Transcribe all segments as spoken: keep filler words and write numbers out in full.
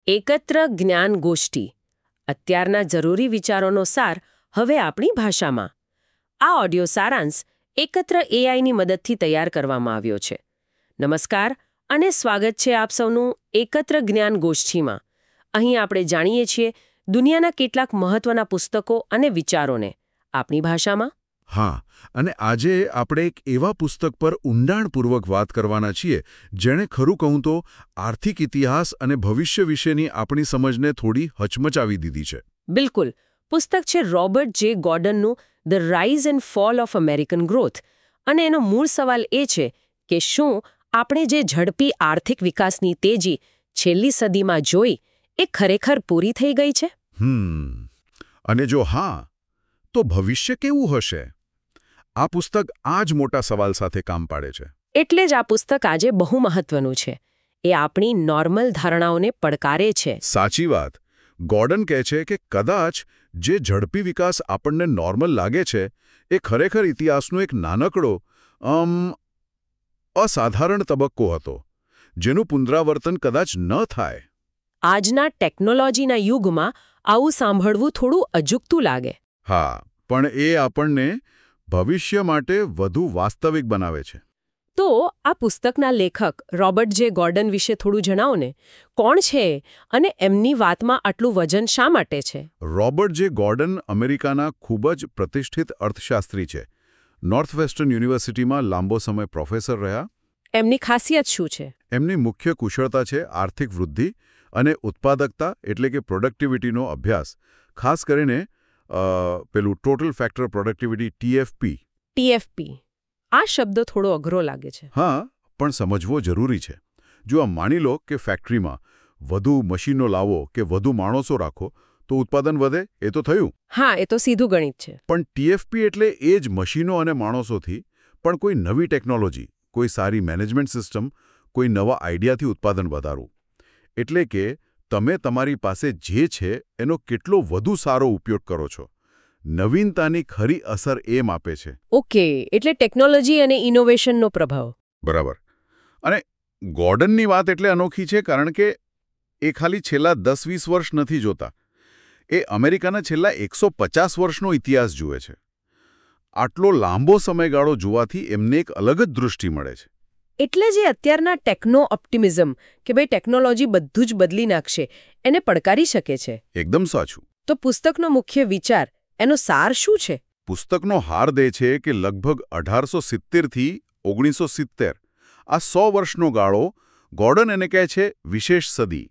એકત્ર જ્ઞાન ગોષ્ઠી અત્યારના જરૂરી વિચારોનો સાર હવે આપણી ભાષામાં. આ ઓડિયો સારાંશ એકત્ર એઆઈની મદદથી તૈયાર કરવામાં આવ્યો છે. નમસ્કાર અને સ્વાગત છે આપ સૌનું એકત્ર જ્ઞાન ગોષ્ઠીમાં. અહીં આપણે જાણીએ છીએ દુનિયાના કેટલાક મહત્વના પુસ્તકો અને વિચારોને આપણી ભાષામાં. હા, અને આજે આપણે એક એવા પુસ્તક પર ઊંડાણપૂર્વક વાત કરવાના છીએ જેણે ખરું કહું તો આર્થિક ઇતિહાસ અને ભવિષ્ય વિશેની આપણી સમજને થોડી હચમચાવી દીધી છે. બિલકુલ. પુસ્તક છે રોબર્ટ જે ગોર્ડનનું the rise and fall of American growth. અને એનો મૂળ સવાલ એ છે કે શું આપણે જે ઝડપી આર્થિક વિકાસની તેજી છેલ્લી સદીમાં જોઈ એ ખરેખર પૂરી થઈ ગઈ છે? હમ અને જો હા, તો ભવિષ્ય કેવું હશે? આ પુસ્તક આ જ મોટા સવાલ સાથે કામ પાડે છે. એટલે જ આ પુસ્તક આજે બહુ મહત્વનું છે. એ આપણી નોર્મલ ધારણાઓને પડકારે છે. સાચી વાત. ગોર્ડન કહે છે કે કદાચ જે ઝડપી વિકાસ આપણને નોર્મલ લાગે છે એ ખરેખર ઇતિહાસનો એક નાનકડો અમ અસાધારણ તબક્કો હતો, જેનું પુનરાવર્તન કદાચ ન થાય. આજના ટેકનોલોજીના યુગમાં આવું સાંભળવું થોડું અજુગતું લાગે. હા, પણ એ આપણને ભવિષ્ય માટે વધુ વાસ્તવિક બનાવે છે. તો આ પુસ્તકના લેખક રોબર્ટ જે ગોર્ડન વિશે થોડું જણાવો ને. કોણ છે અને એમની વાતમાં આટલું વજન શા માટે છે? રોબર્ટ જે ગોર્ડન અમેરિકાના ખૂબ જ પ્રતિષ્ઠિત અર્થશાસ્ત્રી છે. નોર્થવેસ્ટર્ન યુનિવર્સિટીમાં લાંબો સમય પ્રોફેસર રહ્યા. એમની ખાસિયત શું છે? એમની મુખ્ય કુશળતા છે આર્થિક વૃદ્ધિ અને ઉત્પાદકતા એટલે કે પ્રોડક્ટિવિટીનો અભ્યાસ, ખાસ કરીને અ, પેલું total factor productivity TFP. TFP. આ શબ્દ થોડો અઘરો લાગે છે. હા, પણ સમજવો જરૂરી છે. જો આ માની લો કે ફેક્ટરીમાં વધુ મશીનો લાવો કે વધુ માણસો રાખો તો ઉત્પાદન વધે, એ તો થયું. હા, એ તો સીધું ગણિત છે. પણ ટીએફપી એટલે એ જ મશીનો અને માણસોથી પણ કોઈ નવી ટેકનોલોજી, કોઈ સારી મેનેજમેન્ટ સિસ્ટમ, કોઈ નવા આઈડિયાથી ઉત્પાદન વધારવું. એટલે કે તમે તમારી પાસે જે છે એનો કેટલો વધુ સારો ઉપયોગ કરો છો. નવીનતાની ખરી અસર એ માપે છે. ઓકે, એટલે ટેકનોલોજી અને ઇનોવેશનનો પ્રભાવ. બરાબર. અને ગોર્ડનની વાત એટલે અનોખી છે કારણ કે એ ખાલી છેલ્લા દસ વીસ વર્ષ નથી જોતા. એ અમેરિકાના છેલ્લા એકસો પચાસ વર્ષનો ઇતિહાસ જુએ છે. આટલો લાંબો સમયગાળો જોવાથી એમને એક અલગ જ દૃષ્ટિ મળે છે. એટલે જે અત્યારના ટેકનો ઓપ્ટિમિઝમ કે ભાઈ ટેકનોલોજી બધું જ બદલી નાખશે એને પડકારી શકે છે. એકદમ સાચું. તો પુસ્તકનો મુખ્ય વિચાર, એનો સાર શું છે? પુસ્તકનો હાર દે છે કે લગભગ અઢારસો સિત્તેરથી ઓગણીસો સિત્તેર આ સો વર્ષનો ગાળો ગોર્ડન એને કહે છે વિશેષ સદી,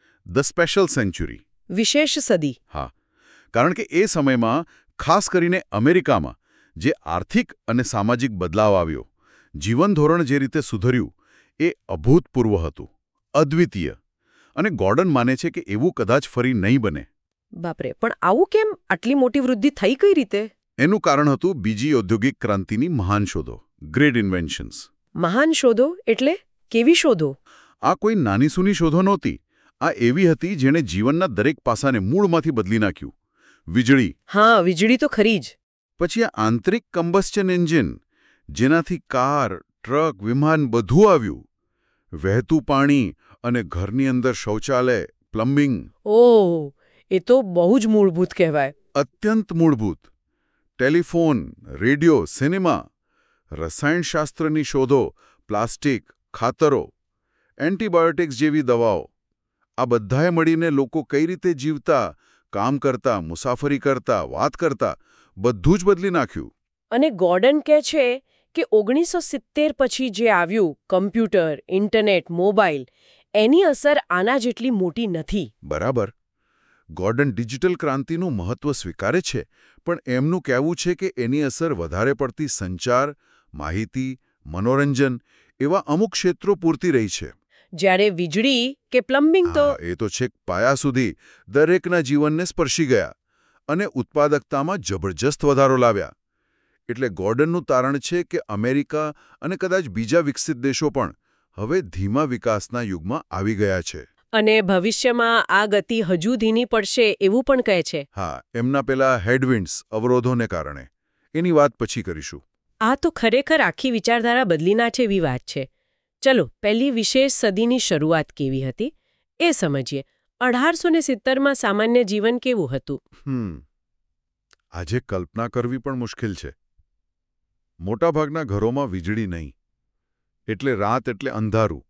ધ સ્પેશિયલ સેન્ચુરી. વિશેષ સદી. હા, કારણ કે એ સમયમાં ખાસ કરીને અમેરિકામાં જે આર્થિક અને સામાજિક બદલાવ આવ્યો, જીવન ધોરણ જે રીતે સુધર્યું, એ અભૂતપૂર્વ હતું, અદ્વિતીય. અને ગોર્ડન માને છે કે એવું કદાચ ફરી નહીં બને. બાપરે, પણ આવું કેમ? આટલી મોટી વૃદ્ધિ થઈ કઈ રીતે? એનું કારણ હતું બીજી ઔદ્યોગિક ક્રાંતિની મહાન શોધો, ગ્રેટ ઇન્વેન્શન્સ. મહાન શોધો એટલે કેવી શોધો? આ કોઈ નાની સૂની શોધો નહોતી. આ એવી હતી જેણે જીવનના દરેક પાસાને મૂળમાંથી બદલી નાખ્યું. વીજળી. હા, વીજળી તો ખરી જ. પછી આ આંતરિક કમ્બસ્ચન એન્જિન, જેનાથી કાર, ટ્રક, વિમાન બધું આવ્યું. વહેતું પાણી અને ઘરની અંદર શૌચાલય, પ્લમ્બિંગ. ઓહ, એ તો બહુ જ મૂળભૂત કહેવાય. અત્યંત મૂળભૂત. ટેલિફોન, રેડિયો, સિનેમા, રસાયણશાસ્ત્રની શોધો, પ્લાસ્ટિક, ખાતરો, એન્ટીબાયોટિક્સ જેવી દવાઓ. આ બધાએ મળીને લોકો કઈ રીતે જીવતા, કામ કરતા, મુસાફરી કરતા, વાત કરતા, બધું જ બદલી નાખ્યું. અને ગોર્ડન કહે છે કે ઓગણીસો સિત્તેર પછી જે આવ્યું કમ્પ્યુટર, ઇન્ટરનેટ, મોબાઈલ, એની અસર આના જેટલી મોટી નથી. બરાબર. ગોર્ડન ડિજિટલ ક્રાંતિનું મહત્વ સ્વીકારે છે, પણ એમનું કહેવું છે કે એની અસર વધારે પડતી સંચાર, માહિતી, મનોરંજન એવા અમુક ક્ષેત્રો પૂરતી રહી છે. જ્યારે વીજળી કે પ્લમ્બિંગ તો એ તો છેક પાયા સુધી દરેકના જીવનને સ્પર્શી ગયા અને ઉત્પાદકતામાં જબરજસ્ત વધારો લાવ્યા. એટલે ગોર્ડનનું તારણ છે કે અમેરિકા અને કદાચ બીજા વિકસિત દેશો પણ હવે ધીમા વિકાસના યુગમાં આવી ગયા છે. અને ભવિષ્યમાં આ ગતિ હજુ ધીમી પડશે એવું પણ કહે છે. હા, એમના પેલા હેડવિન્ડ્સ, અવરોધોને કારણે. એની વાત પછી કરીશું. આ તો ખરેખર આખી વિચારધારા બદલી નાખે એવી વાત છે. ચલો, પહેલી વિશેષ સદીની શરૂઆત કેવી હતી એ સમજીએ અઢારસો ને સિત્તેરમાં સામાન્ય જીવન કેવું હતું? હમ આજે કલ્પના કરવી પણ મુશ્કેલ છે. મોટાભાગના ઘરોમાં વીજળી નહીં, એટલે રાત એટલે અંધારું.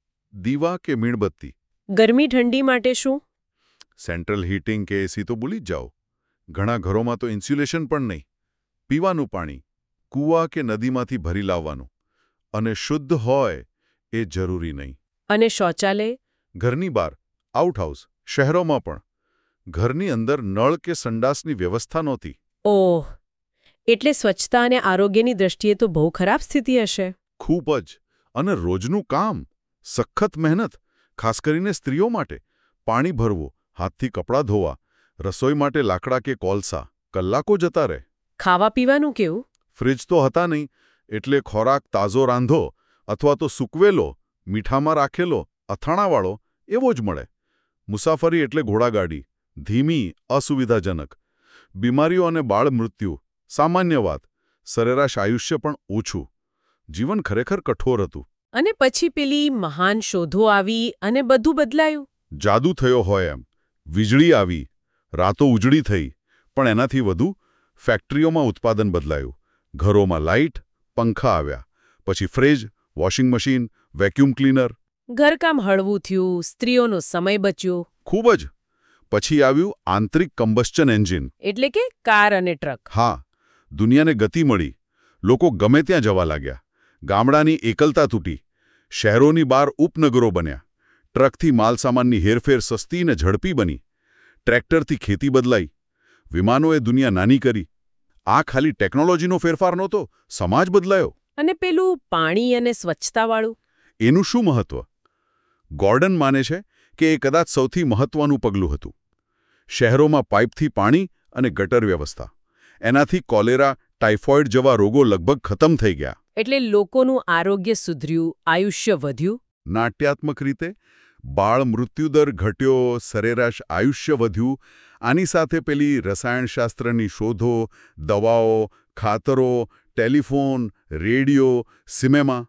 દીવા કે મીણબત્તી. ગરમી ઠંડી માટે શું? સેન્ટ્રલ હીટિંગ કે એસી તો ભૂલી જ જાઓ. ઘણા ઘરોમાં તો ઇન્સ્યુલેશન પણ નહીં. પીવાનું પાણી કૂવા કે નદીમાંથી ભરી લાવવાનું, અને શુદ્ધ હોય એ જરૂરી નહીં. અને શૌચાલય? ઘરની બહાર, આઉટહાઉસ, શહેરોમાં પણ. ઘરની અંદર નળ કે સંડાસની વ્યવસ્થા નહોતી. ઓહ, એટલે સ્વચ્છતા અને આરોગ્યની દ્રષ્ટિએ તો બહુ ખરાબ સ્થિતિ હશે. ખૂબ જ. અને રોજનું કામ, સખત મહેનત, ખાસ કરીને સ્ત્રીઓ માટે. પાણી ભરવું, હાથથી કપડાં ધોવા, રસોઈ માટે લાકડા કે કોલસા, કલાકો જતા રહે. ખાવા પીવાનું કેવું? ફ્રિજ તો હતા નહીં, એટલે ખોરાક તાજો રાંધો અથવા તો સૂકવેલો, મીઠામાં રાખેલો, અથાણાવાળો એવો જ મળે. મુસાફરી એટલે ઘોડાગાડી, ધીમી, અસુવિધાજનક. બીમારીઓ અને બાળ મૃત્યુ સામાન્ય વાત. સરેરાશ આયુષ્ય પણ ઓછું. જીવન ખરેખર કઠોર હતું. અને પછી પેલી મહાન શોધો આવી અને બધું બદલાયું. જાદુ થયો હોય એમ. વીજળી આવી, રાતો ઉજળી થઈ, પણ એનાથી વધુ ફેક્ટરીઓમાં ઉત્પાદન બદલાયું. ઘરોમાં લાઇટ, પંખા આવ્યા. પછી fridge, washing machine, vacuum cleaner. ઘરકામ હળવું થયું, સ્ત્રીઓનો સમય બચ્યો. ખૂબ જ. પછી આવ્યું આંતરિક કમ્બસ્ચન એન્જિન. એટલે કે કાર અને ટ્રક. હા, દુનિયાને ગતિ મળી. લોકો ગમે ત્યાં જવા લાગ્યા. ગામડાની એકલતા તૂટી. શહેરોની બહાર ઉપનગરો બન્યા. ટ્રકથી માલસામાનની હેરફેર સસ્તી ને ઝડપી બની. ટ્રેક્ટરથી ખેતી બદલાઈ. વિમાનોએ દુનિયા નાની કરી. આ ખાલી ટેકનોલોજીનો ફેરફાર નહોતો, સમાજ બદલાયો. અને પેલું પાણી અને સ્વચ્છતાવાળું? એનું શું મહત્વ? ગોર્ડન માને છે કે એ કદાચ સૌથી મહત્વનું પગલું હતું. શહેરોમાં પાઇપથી પાણી અને ગટર વ્યવસ્થા. એનાથી કોલેરા, ટાઇફોઇડ જેવા રોગો લગભગ ખતમ થઈ ગયા. એટલે લોકોનું આરોગ્ય સુધર્યું, આયુષ્ય વધ્યું. નાટ્યાત્મક રીતે બાળ મૃત્યુદર ઘટ્યો, સરેરાશ આયુષ્ય વધ્યું. આની સાથે પેલી રસાયણશાસ્ત્રની શોધો, દવાઓ, ખાતરો, ટેલિફોન, રેડિયો, સિનેમા,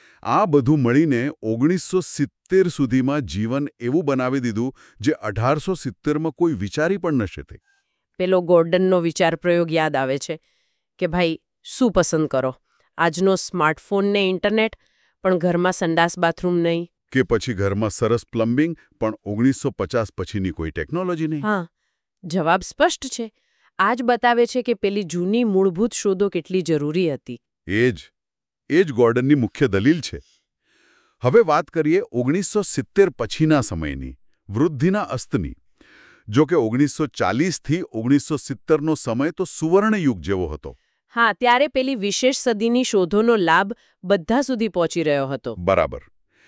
આ બધું મળીને ઓગણીસો સિત્તેર સુધીમાં જીવન એવું બનાવી દીધું જે અઢારસો સિત્તેરમાં કોઈ વિચારી પણ ન શકે. પેલો ગોર્ડનનો વિચાર પ્રયોગ યાદ આવે છે કે ભાઈ શું પસંદ કરો, આજનો સ્માર્ટફોન ને ઇન્ટરનેટ, પણ ઘરમાં સંડાસ બાથરૂમ નહીં. કે પછી ઘરમાં સરસ પ્લમ્બિંગ, પણ ઓગણીસો પચાસ પછીની કોઈ ટેકનોલોજી નહીં. હા, જવાબ સ્પષ્ટ છે. આ જ બતાવે છે કે પેલી જૂની મૂળભૂત શોધો કેટલી જરૂરી હતી. એ જ એ જ ગોર્ડનની મુખ્ય દલીલ છે. હવે વાત કરીએ ઓગણીસો સિત્તેર પછીના સમયની, વૃદ્ધિના અસ્તની. જો કે ઓગણીસો ચાલીસથી ઓગણીસો સિત્તેરનો સમય તો સુવર્ણયુગ જેવો હતો. હા, ત્યારે પેલી વિશેષ સદીની શોધોનો લાભ બધા સુધી પહોંચી રહ્યો હતો. બરાબર.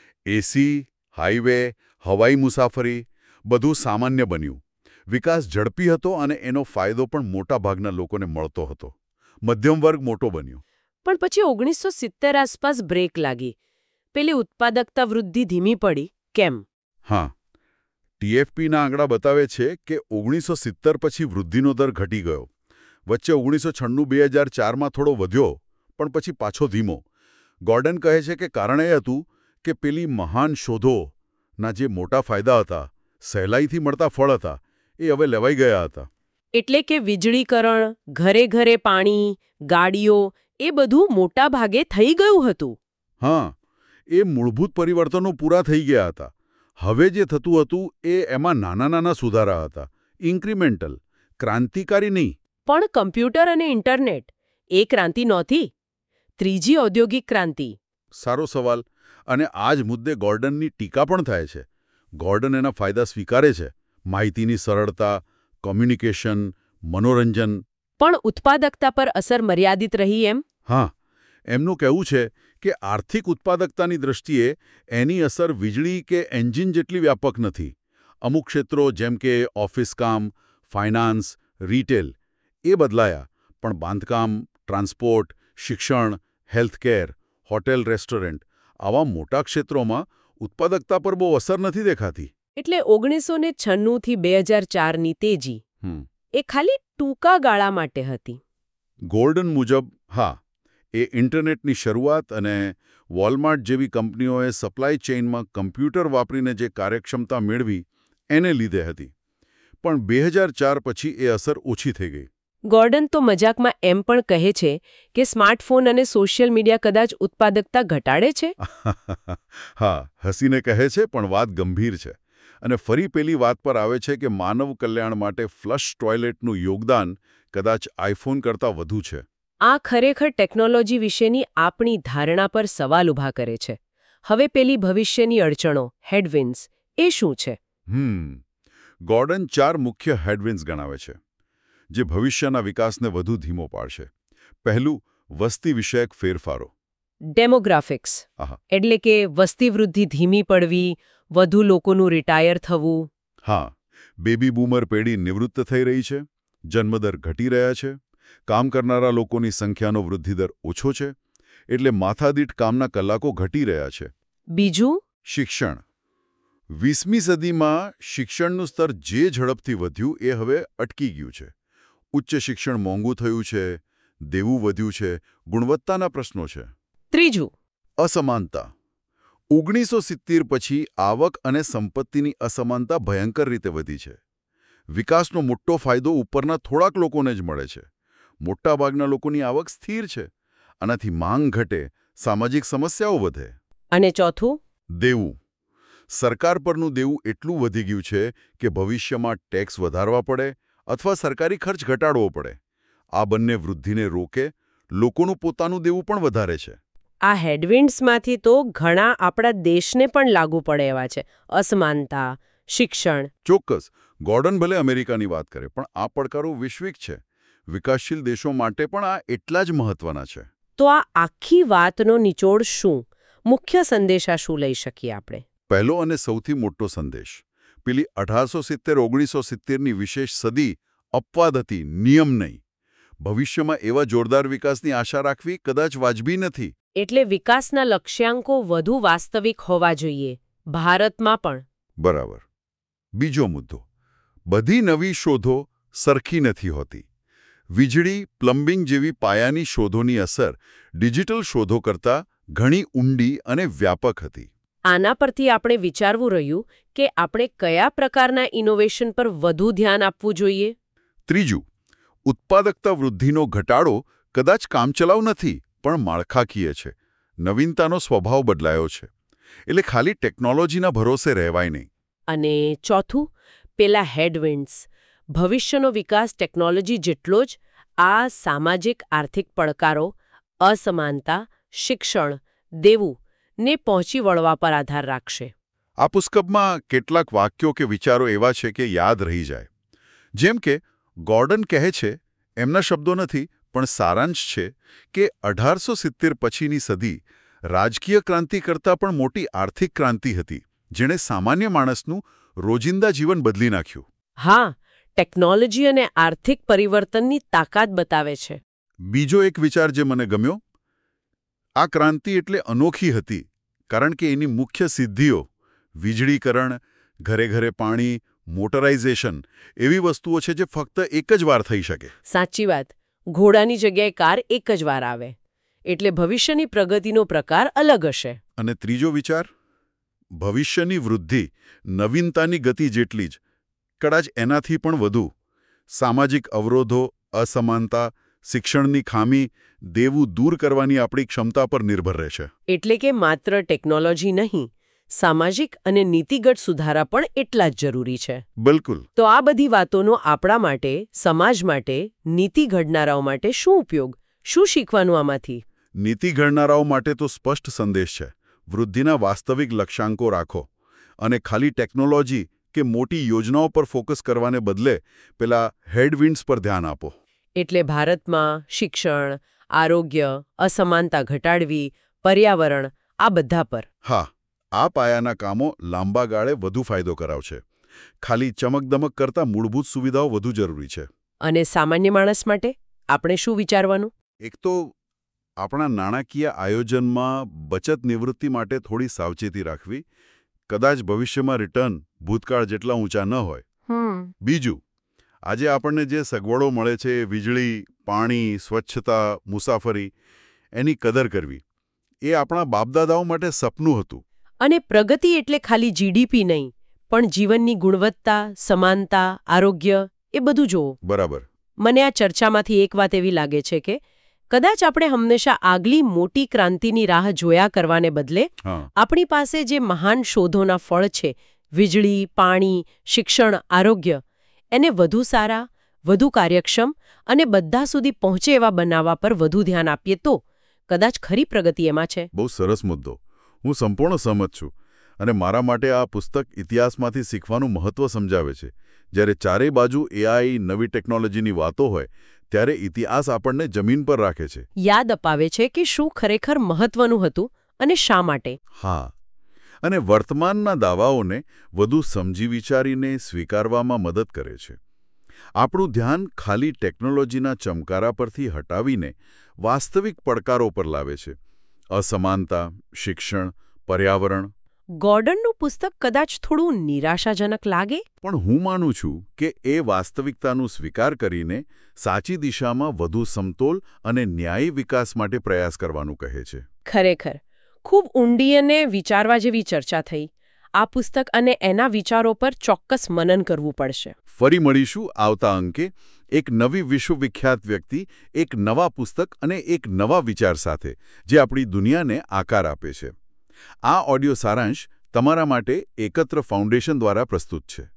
એસી, હાઈવે, હવાઈ મુસાફરી બધું સામાન્ય બન્યું. વિકાસ ઝડપી હતો અને એનો ફાયદો પણ મોટાભાગના લોકોને મળતો હતો. મધ્યમ વર્ગ મોટો બન્યો. પણ પછી ઓગણીસો સિત્તેર આસપાસ બ્રેક લાગી. પેલી ઉત્પાદકતા વૃદ્ધિ ધીમી પડી. કેમ? હા, ટીએફપીના આંકડા બતાવે છે કે ઓગણીસો સિત્તેર પછી વૃદ્ધિનો દર ઘટી ગયો. વચ્ચે ઓગણીસો છન્નું બે હજાર ચારમાં થોડો વધ્યો, પણ પછી પાછો ધીમો. ગોર્ડન કહે છે કે કારણ એ હતું કે પેલી મહાન શોધોના જે મોટા ફાયદા હતા, સહેલાઈથી મળતા ફળ હતા, એ હવે લેવાઈ ગયા હતા. એટલે કે વીજળીકરણ, ઘરે ઘરે પાણી, ગાડીઓ, એ બધું મોટા ભાગે થઈ ગયું હતું. હા, એ મૂળભૂત પરિવર્તનો પૂરા થઈ ગયા હતા. હવે જે થતું હતું એ એમાં નાના નાના સુધારા હતા. ઇન્ક્રિમેન્ટલ, ક્રાંતિકારી નહીં. પણ કમ્પ્યુટર અને ઇન્ટરનેટ એ ક્રાંતિ નહોતી? ત્રીજી ઔદ્યોગિક ક્રાંતિ? સારો સવાલ. અને આ જ મુદ્દે ગોર્ડનની ટીકા પણ થાય છે. ગોર્ડન એના ફાયદા સ્વીકારે છે. માહિતીની સરળતા, કોમ્યુનિકેશન, મનોરંજન. પણ ઉત્પાદકતા પર અસર મર્યાદિત રહી એમ? હા, એમનું કહેવું છે કે આર્થિક ઉત્પાદકતાની દ્રષ્ટિએ એની અસર વીજળી કે એન્જિન જેટલી વ્યાપક નથી. અમુક ક્ષેત્રો જેમ કે ઓફિસ કામ, ફાઇનાન્સ, રિટેલ એ બદલાયા, પણ બાંધકામ, ટ્રાન્સપોર્ટ, શિક્ષણ, હેલ્થકેર, હોટેલ, રેસ્ટોરન્ટ આવા મોટા ક્ષેત્રોમાં ઉત્પાદકતા પર બહુ અસર નથી દેખાતી. એટલે ઓગણીસો ને છન્નુંથી બે હજાર ચારની તેજી હમ એ ખાલી ટૂંકા ગાળા માટે હતી. ગોર્ડન મુજબ હા, એ ઇન્ટરનેટની શરૂઆત અને વોલમાર્ટ જેવી કંપનીઓએ સપ્લાય ચેઇનમાં કમ્પ્યુટર વાપરીને જે કાર્યક્ષમતા મેળવી એને લીધે હતી. પણ બે હજાર ચાર પછી એ અસર ઓછી થઈ ગઈ. ગોર્ડન તો મજાકમાં એમ પણ કહે છે કે સ્માર્ટફોન અને સોશિયલ મીડિયા કદાચ ઉત્પાદકતા ઘટાડે છે. હા, હસીને કહે છે, પણ વાત ગંભીર છે. અને ફરી પેલી વાત પર આવે છે કે માનવ કલ્યાણ માટે ફ્લશ ટોયલેટનું યોગદાન કદાચ આઈફોન કરતાં વધુ છે. આ ખરેખર ટેકનોલોજી વિશેની આપણી ધારણા પર સવાલ ઊભા કરે છે. હવે પેલી ભવિષ્યની અડચણો, હેડવિન્ડ્સ, એ શું છે? હમ ગોર્ડન ચાર મુખ્ય હેડવિન્ડ્સ ગણાવે છે, જે ભવિષ્યના વિકાસને વધુ ધીમો પાડશે. પહેલું, વસ્તી વિષયક ફેરફારો. ડેમોગ્રાફિક્સ, આહા. એટલે કે વસ્તી વૃદ્ધિ ધીમી પડવી, વધુ લોકોનું રિટાયર થવું. હા, બેબી બૂમર પેઢી નિવૃત્ત થઈ રહી છે, જન્મદર ઘટી રહ્યા છે, કામ કરનારા લોકોની સંખ્યાનો વૃદ્ધિદર ઓછો છે, એટલે માથાદીઠ કામના કલાકો ઘટી રહ્યા છે. બીજું, શિક્ષણ. વીસમી સદીમાં શિક્ષણનું સ્તર જે ઝડપથી વધ્યું એ હવે અટકી ગયું છે. ઉચ્ચ શિક્ષણ મોંઘું થયું છે, દેવું વધ્યું છે, ગુણવત્તાના પ્રશ્નો છે. ત્રીજું, અસમાનતા. ઓગણીસો સિત્તેર પછી આવક અને સંપત્તિની અસમાનતા ભયંકર રીતે વધી છે. વિકાસનો મોટો ફાયદો ઉપરના થોડાક લોકોને જ મળે છે. મોટાભાગના લોકોની આવક સ્થિર છે. આનાથી માંગ ઘટે, સામાજિક સમસ્યાઓ વધે. અને ચોથું, દેવું. સરકાર પરનું દેવું એટલું વધી ગયું છે કે ભવિષ્યમાં ટેક્સ વધારવા પડે અથવા સરકારી ખર્ચ ઘટાડવો પડે. આ બંને વૃદ્ધિને રોકે, લોકોનું પોતાનું દેવું પણ વધારે છે. આ હેડવિન્ડ્સમાંથી તો ઘણા આપણા દેશને પણ લાગુ પડે એવા છે. અસમાનતા, શિક્ષણ. ચોક્કસ. ગોર્ડન ભલે અમેરિકાની વાત કરે, પણ આ પડકારો વૈશ્વિક છે. વિકાસશીલ દેશો માટે પણ આ એટલા જ મહત્વના છે. તો આ આખી વાતનો નિચોડ શું? મુખ્ય સંદેશા શું લઈ શકીએ આપણે? પહેલો અને સૌથી મોટો સંદેશ, પેલી અઢારસો સિત્તેર ઓગણીસો સિત્તેરની વિશેષ સદી અપવાદ હતી, નિયમ નહીં. ભવિષ્યમાં એવા જોરદાર વિકાસની આશા રાખવી કદાચ વાજબી નથી. એટલે વિકાસના લક્ષ્યાંકો વધુ વાસ્તવિક હોવા જોઈએ, ભારતમાં પણ. બરાબર. બીજો મુદ્દો, બધી નવી શોધો સરખી નથી હોતી. વીજળી, પ્લમ્બિંગ જેવી પાયાની શોધોની અસર ડિજિટલ શોધો કરતાં ઘણી ઊંડી અને વ્યાપક હતી. આના પરથી આપણે વિચારવું રહ્યું કે આપણે કયા પ્રકારના ઇનોવેશન પર વધુ ધ્યાન આપવું જોઈએ. ત્રીજું, ઉત્પાદકતા વૃદ્ધિનો ઘટાડો કદાચ કામચલાઉ નથી, પણ માળખાકીય છે. નવીનતાનો સ્વભાવ બદલાયો છે. એટલે ખાલી ટેકનોલોજીના ભરોસે રહેવાય નહીં. અને ચોથું, પેલા હેડવિન્ડ્સ. ભવિષ્યનો વિકાસ ટેકનોલોજી જેટલો જ આ સામાજિક આર્થિક પડકારો, અસમાનતા, શિક્ષણ, દેવું ને પહોંચી વળવા પર આધાર રાખશે. આ પુસ્તકમાં કેટલાક વાક્યો કે વિચારો એવા છે કે યાદ રહી જાય. જેમ કે ગોર્ડન કહે છે, એમના શબ્દો નથી પણ સારાંશ છે, કે અઢારસો સિત્તેર પછીની સદી રાજકીય ક્રાંતિ કરતાં પણ મોટી આર્થિક ક્રાંતિ હતી, જેણે સામાન્ય માણસનું રોજિંદા જીવન બદલી નાખ્યું. હા, ટેકનોલોજી અને આર્થિક પરિવર્તનની તાકાત બતાવે છે. બીજો એક વિચાર જે મને ગમ્યો, આ ક્રાંતિ એટલે અનોખી હતી કારણ કે એની મુખ્ય સિદ્ધિઓ વીજળીકરણ, ઘરે ઘરે પાણી, મોટરાઇઝેશન એવી વસ્તુઓ છે જે ફક્ત એક જ વાર થઈ શકે. સાચી વાત. ઘોડાની જગ્યાએ કાર એક જ વાર આવે. એટલે ભવિષ્યની પ્રગતિનો પ્રકાર અલગ હશે. અને ત્રીજો વિચાર, ભવિષ્યની વૃદ્ધિ નવીનતાની ગતિ જેટલી જ, કદાચ એનાથી પણ વધુ, સામાજિક અવરોધો, અસમાનતા, શિક્ષણની ખામી, દેવું દૂર કરવાની આપણી ક્ષમતા પર નિર્ભર રહેશે. એટલે કે માત્ર ટેકનોલોજી નહીં, સામાજિક અને નીતિગત સુધારા પણ એટલા જ જરૂરી છે. બિલકુલ. તો આ બધી વાતોનો આપણા માટે, સમાજ માટે, નીતિ ઘડનારાઓ માટે શું ઉપયોગ? શું શીખવાનું આમાંથી? નીતિ ઘડનારાઓ માટે તો સ્પષ્ટ સંદેશ છે. વૃદ્ધિના વાસ્તવિક લક્ષ્યાંકો રાખો અને ખાલી ટેકનોલોજી કે મોટી યોજનાઓ પર ફોકસ કરવાને બદલે પેલા હેડવિન્ડ્સ પર ધ્યાન આપો. એટલે ભારતમાં શિક્ષણ, આરોગ્ય, અસમાનતા ઘટાડવી, પર્યાવરણ, આ બધા પર. હા, આ પાયાના કામો લાંબા ગાળે વધુ ફાયદો કરાવશે. ખાલી ચમકદમક કરતાં મૂળભૂત સુવિધાઓ વધુ જરૂરી છે. અને સામાન્ય માણસ માટે આપણે શું વિચારવાનું? એક તો આપણા નાણાકીય આયોજનમાં બચત નિવૃત્તિ માટે થોડી સાવચેતી રાખવી. કદાચ ભવિષ્યમાં રિટર્ન ભૂતકાળ જેટલા ઊંચા ન હોય. બીજું, આજે આપણને જે સગવડો મળે છે, વીજળી, પાણી, સ્વચ્છતા, મુસાફરી, એની કદર કરવી. એ આપણા બાપદાદાઓ માટે સપનું હતું. અને પ્રગતિ એટલે ખાલી જીડીપી નહીં, પણ જીવનની ગુણવત્તા, સમાનતા, આરોગ્ય એ બધું જુઓ. બરાબર. મને આ ચર્ચામાંથી એક વાત એવી લાગે છે કે કદાચ આપણે હંમેશા આગલી મોટી ક્રાંતિની રાહ જોયા કરવાને બદલે હા. આપણી પાસે જે મહાન શોધોના ફળ છે, વીજળી, પાણી, શિક્ષણ, આરોગ્ય, એને વધુ સારા, વધુ કાર્યક્ષમ અને બધા સુધી પહોંચે એવા બનાવવા પર વધુ ધ્યાન આપીએ તો કદાચ ખરી પ્રગતિ એમાં છે. બહુ સરસ મુદ્દો. હું સંપૂર્ણ સહમત છું. અને મારા માટે આ પુસ્તક ઇતિહાસમાંથી શીખવાનું મહત્વ સમજાવે છે. જ્યારે ચારેય બાજુ એઆઈ, નવી ટેકનોલોજીની વાતો હોય ત્યારે ઇતિહાસ આપણને જમીન પર રાખે છે. યાદ અપાવે છે કે શું ખરેખર મહત્વનું હતું અને શા માટે. હા. અને વર્તમાનના દાવાઓને વધુ સમજી વિચારીને સ્વીકારવામાં મદદ કરે છે. આપણું ધ્યાન ખાલી ટેકનોલોજીના ચમકારા પરથી હટાવીને વાસ્તવિક પડકારો પર લાવે છે. અસમાનતા, શિક્ષણ, પર્યાવરણ. ગોર્ડનનું પુસ્તક કદાચ થોડું નિરાશાજનક લાગે, પણ હું માનું છું કે એ વાસ્તવિકતાનું સ્વીકાર કરીને સાચી દિશામાં વધુ સમતોલ અને ન્યાયી વિકાસ માટે પ્રયાસ કરવાનું કહે છે. ખરેખર ખૂબ ઊંડી અને વિચારવા જેવી ચર્ચા થઈ. આ પુસ્તક અને એના વિચારો પર ચોક્કસ મનન કરવું પડશે. ફરી મળીશું આવતા અંકે એક નવી વિશ્વવિખ્યાત વ્યક્તિ, એક નવા પુસ્તક અને એક નવા વિચાર સાથે જે આપણી દુનિયાને આકાર આપે છે. આ ઓડિયો સારાંશ તમારા માટે એકત્ર ફાઉન્ડેશન દ્વારા પ્રસ્તુત છે.